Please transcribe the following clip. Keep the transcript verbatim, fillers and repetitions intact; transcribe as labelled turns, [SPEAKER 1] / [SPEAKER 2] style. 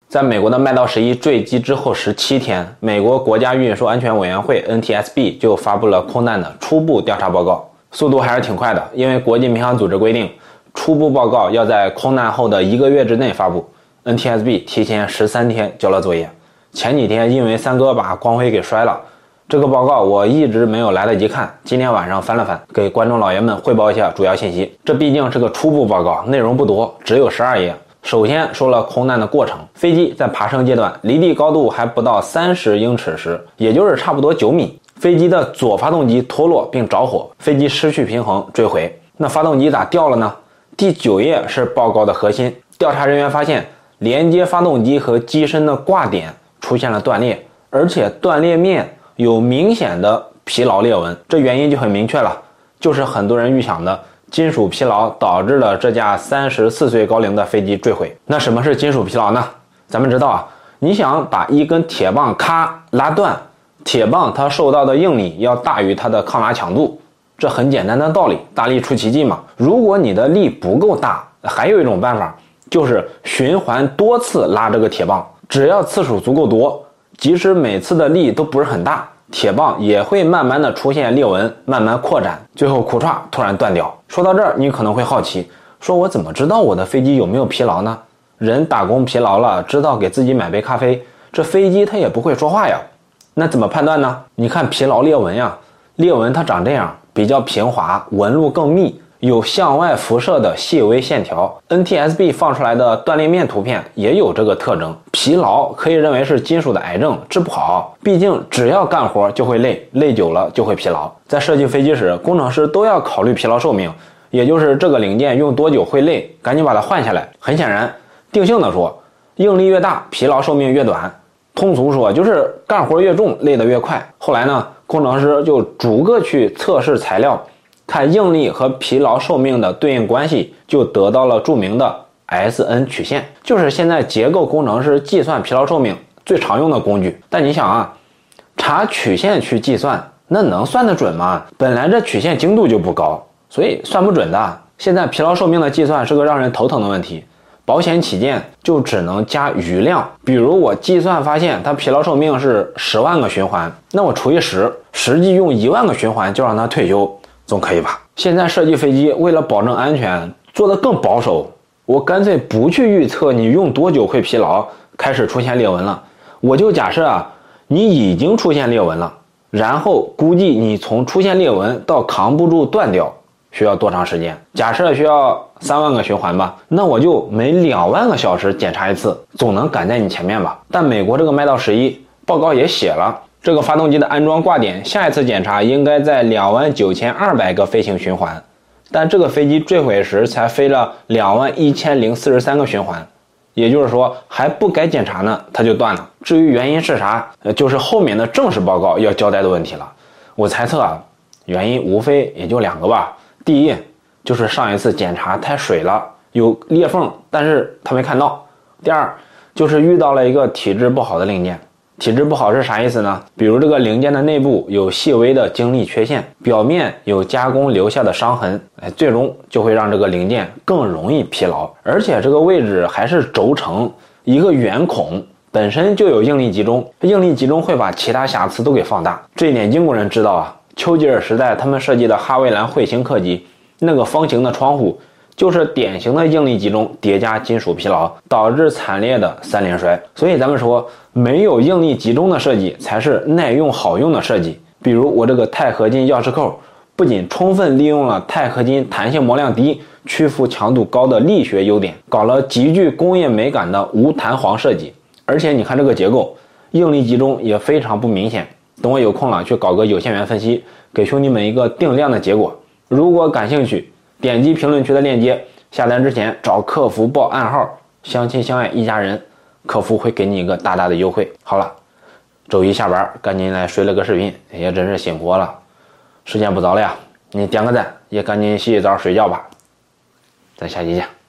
[SPEAKER 1] 在美国的麦道十一坠机之后十七天，美国国家运输安全委员会 N T S B 就发布了空难的初步调查报告，速度还是挺快的，因为国际民航组织规定，初步报告要在空难后的一个月之内发布。N T S B 提前十三天交了作业。前几天因为三哥把光辉给摔了，这个报告我一直没有来得及看，今天晚上翻了翻，给观众老爷们汇报一下主要信息。这毕竟是个初步报告，内容不多，只有十二页。首先说了空难的过程，飞机在爬升阶段，离地高度还不到三十英尺时，也就是差不多九米，飞机的左发动机脱落并着火，飞机失去平衡坠毁。那发动机咋掉了呢？第九页是报告的核心，调查人员发现连接发动机和机身的挂点出现了断裂，而且断裂面有明显的疲劳裂纹，这原因就很明确了，就是很多人预想的金属疲劳导致了这架三十四岁高龄的飞机坠毁。那什么是金属疲劳呢？咱们知道啊，你想把一根铁棒咔拉断，铁棒它受到的应力要大于它的抗拉强度，这很简单的道理，大力出奇迹嘛。如果你的力不够大，还有一种办法，就是循环多次拉这个铁棒，只要次数足够多，即使每次的力都不是很大，铁棒也会慢慢的出现裂纹，慢慢扩展，最后库嚓突然断掉。说到这儿，你可能会好奇，说我怎么知道我的飞机有没有疲劳呢？人打工疲劳了，知道给自己买杯咖啡，这飞机它也不会说话呀。那怎么判断呢？你看疲劳裂纹呀，裂纹它长这样，比较平滑，纹路更密，有向外辐射的细微线条。 N T S B 放出来的断裂面图片也有这个特征。疲劳可以认为是金属的癌症，治不好，毕竟只要干活就会累，累久了就会疲劳。在设计飞机时，工程师都要考虑疲劳寿命，也就是这个零件用多久会累，赶紧把它换下来。很显然，定性的说，应力越大，疲劳寿命越短，通俗说就是干活越重，累得越快。后来呢，工程师就逐个去测试材料，看应力和疲劳寿命的对应关系，就得到了著名的 S N 曲线，就是现在结构工程师计算疲劳寿命最常用的工具。但你想啊，查曲线去计算，那能算得准吗？本来这曲线精度就不高，所以算不准的。现在疲劳寿命的计算是个让人头疼的问题，保险起见就只能加余量。比如我计算发现它疲劳寿命是十万个循环，那我除以十，实际用一万个循环就让它退休，总可以吧？现在设计飞机为了保证安全，做得更保守，我干脆不去预测你用多久会疲劳，开始出现裂纹了。我就假设啊，你已经出现裂纹了，然后估计你从出现裂纹到扛不住断掉需要多长时间？假设需要三万个循环吧，那我就每两万个小时检查一次，总能赶在你前面吧？但美国这个麦道十一报告也写了，这个发动机的安装挂点下一次检查应该在两万九千二百个飞行循环，但这个飞机坠毁时才飞了两万一千零四十三个循环，也就是说还不该检查呢，它就断了。至于原因是啥，就是后面的正式报告要交代的问题了。我猜测啊，原因无非也就两个吧。第一，就是上一次检查太水了，有裂缝，但是他没看到。第二，就是遇到了一个体质不好的零件。体质不好是啥意思呢？比如这个零件的内部有细微的晶粒缺陷，表面有加工留下的伤痕，哎，最终就会让这个零件更容易疲劳。而且这个位置还是轴承，一个圆孔本身就有应力集中，应力集中会把其他瑕疵都给放大。这一点英国人知道啊，丘吉尔时代他们设计的哈维兰彗星客机，那个方形的窗户就是典型的应力集中叠加金属疲劳，导致惨烈的三连衰。所以咱们说，没有应力集中的设计才是耐用好用的设计。比如我这个钛合金钥匙扣，不仅充分利用了钛合金弹性模量低、屈服强度高的力学优点，搞了极具工业美感的无弹簧设计，而且你看这个结构，应力集中也非常不明显。等我有空了去搞个有限元分析，给兄弟们一个定量的结果。如果感兴趣，点击评论区的链接，下单之前找客服报暗号，相亲相爱一家人，客服会给你一个大大的优惠。好了，周一下班赶紧来睡了个视频，也真是辛苦我了。时间不早了呀，你点个赞，也赶紧洗洗澡睡觉吧。咱下期见。